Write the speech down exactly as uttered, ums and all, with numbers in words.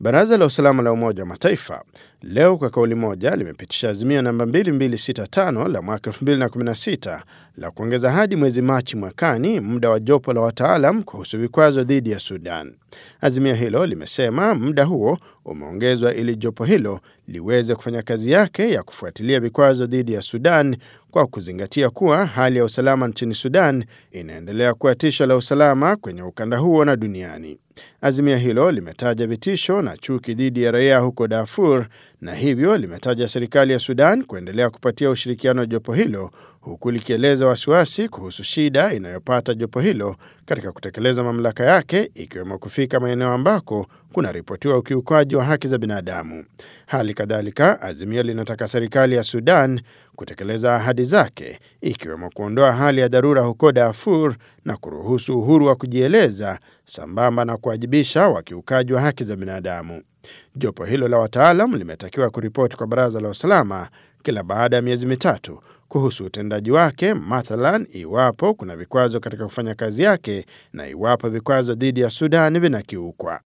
Baraza la Usalama la Umoja wa Mataifa leo kwa kauli moja limepitisha azimio namba mbili mbili sita tano la mwaka elfu mbili na kumi na sita la kuongeza hadi mwezi Machi mwakani muda wa jopo la wataalam kuhusu vikwazo dhidi ya Sudan. Azimio hilo limesema muda huo umeongezwa ili jopo hilo liweze kufanya kazi yake ya kufuatilia vikwazo dhidi ya Sudan kwa kuzingatia kuwa hali ya usalama nchini Sudan inaendelea kuwa tisho la usalama kwenye ukanda huo na duniani. Azimio hilo limetaja vitisho na chuki dhidi ya raia huko Darfur na hivyo limetaja serikali ya Sudan kuendelea kupatia ushirikiano jopo hilo, huku likieleza wasiwasi kuhusu shida inayopata jopo hilo katika kutekeleza mamlaka yake, ikiwemo kufika maeneo ambako kuna ripotiwa ukiukwaji wa haki za binadamu. Hali kadhalika, azimio linataka serikali ya Sudan kutekeleza ahadi zake, ikiwemo kuondoa hali ya dharura huko Darfur na kuruhusu uhuru wa kujieleza sambamba na kuwajibisha wakiukaji wa haki za binadamu. Jopo hilo la wataalam limetakiwa kuripoti kwa Baraza la Usalama kila baada ya miezi mitatu kuhusu utendaji wake, mathalan iwapo kuna vikwazo katika kufanya kazi yake na iwapo vikwazo dhidi ya Sudan vinakiukwa.